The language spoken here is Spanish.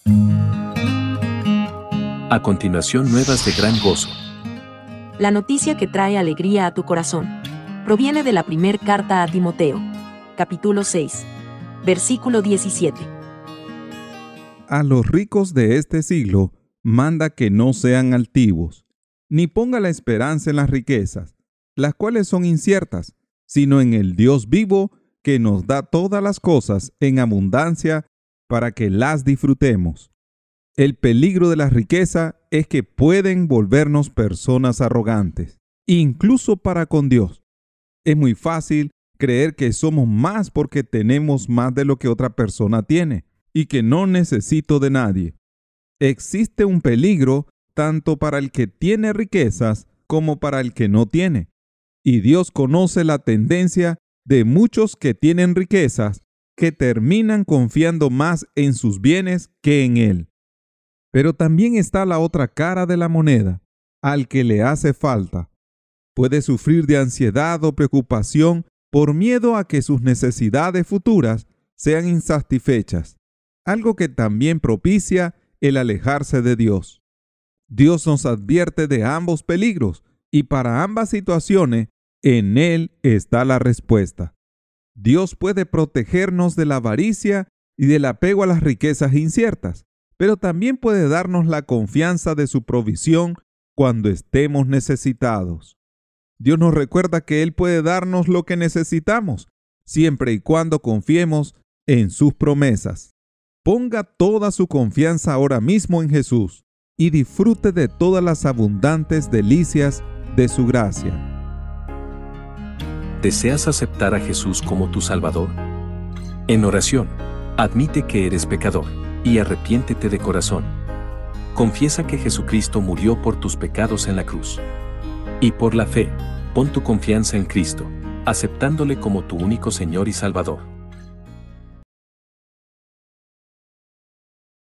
A continuación, nuevas de gran gozo. La noticia que trae alegría a tu corazón proviene de la primera carta a Timoteo, capítulo 6, versículo 17. A los ricos de este siglo manda que no sean altivos, ni ponga la esperanza en las riquezas, las cuales son inciertas, sino en el Dios vivo que nos da todas las cosas en abundancia para que las disfrutemos. El peligro de la riqueza es que pueden volvernos personas arrogantes, incluso para con Dios. Es muy fácil creer que somos más porque tenemos más de lo que otra persona tiene y que no necesito de nadie. Existe un peligro tanto para el que tiene riquezas como para el que no tiene. Y Dios conoce la tendencia de muchos que tienen riquezas que terminan confiando más en sus bienes que en Él. Pero también está la otra cara de la moneda, al que le hace falta. Puede sufrir de ansiedad o preocupación por miedo a que sus necesidades futuras sean insatisfechas, algo que también propicia el alejarse de Dios. Dios nos advierte de ambos peligros y para ambas situaciones, en Él está la respuesta. Dios puede protegernos de la avaricia y del apego a las riquezas inciertas, pero también puede darnos la confianza de su provisión cuando estemos necesitados. Dios nos recuerda que Él puede darnos lo que necesitamos, siempre y cuando confiemos en sus promesas. Ponga toda su confianza ahora mismo en Jesús y disfrute de todas las abundantes delicias de su gracia. ¿Deseas aceptar a Jesús como tu Salvador? En oración, admite que eres pecador y arrepiéntete de corazón. Confiesa que Jesucristo murió por tus pecados en la cruz. Y por la fe, pon tu confianza en Cristo, aceptándole como tu único Señor y Salvador.